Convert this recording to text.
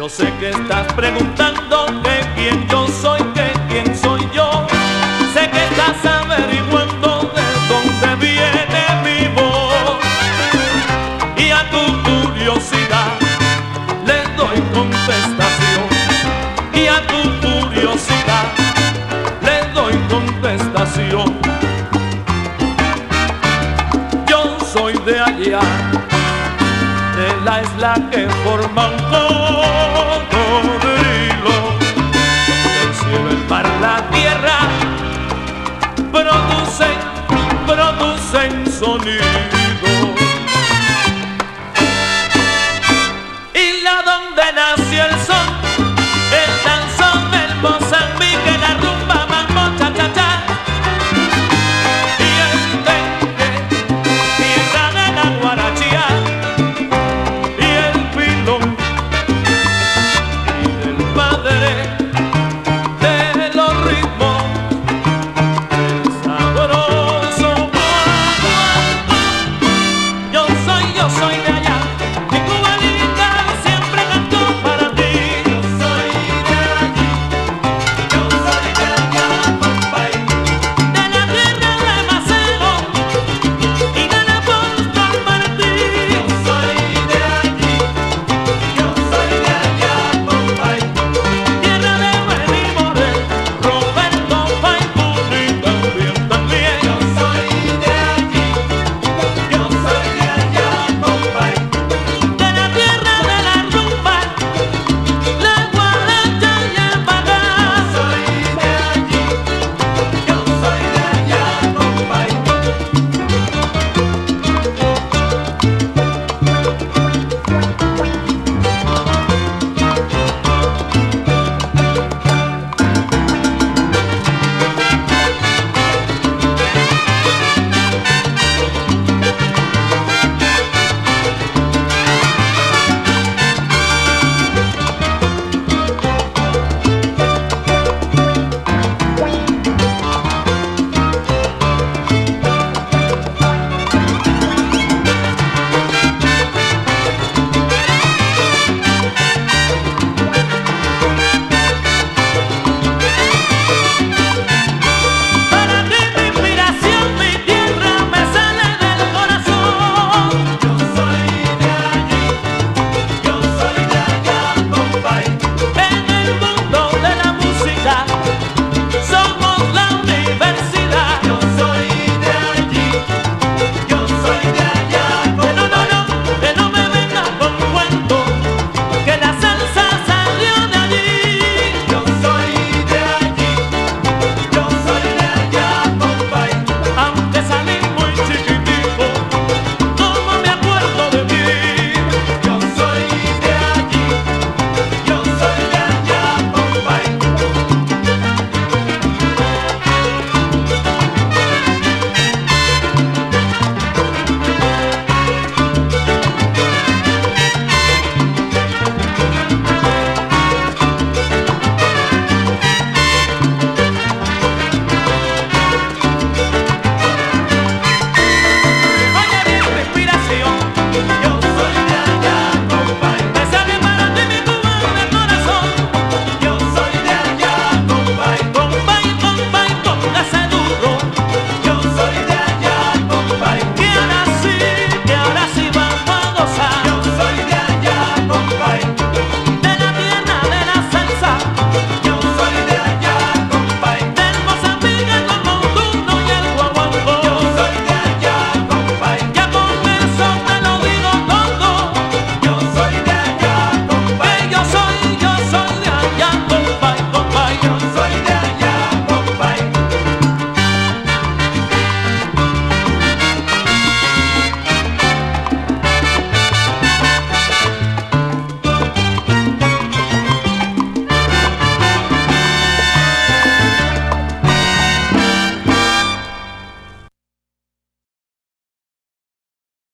Yo sé que estás preguntando que quién yo soy, que quién soy yo. Sé que estás averiguando de dónde viene mi voz. Y a tu curiosidad le doy contestación. Y a tu curiosidad le doy contestación. Yo soy de allá, de la isla que forma un cocodrilo, donde el cielo, el mar, la tierra producen sonido. Y la donde nació el